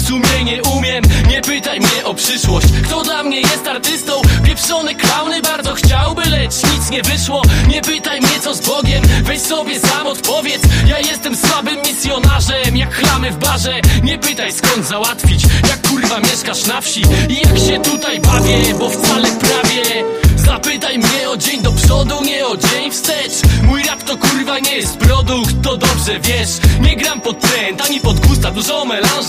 sumie nie umiem. Nie pytaj mnie o przyszłość, kto dla mnie jest artystą. Pieprzone klauny bardzo chciałby, lecz nic nie wyszło. Nie pytaj mnie co z Bogiem, weź sobie sam odpowiedz. Ja jestem słabym misjonarzem, jak chlamy w barze. Nie pytaj skąd załatwić, jak kurwa mieszkasz na wsi i jak się tutaj bawię, bo wcale prawie. Zapytaj mnie o dzień do przodu, nie o dzień wstecz. Mój rap to kurwa nie jest produkt, to dobrze wiesz. Nie gram pod trend, ani pod gusta, dużo melanży.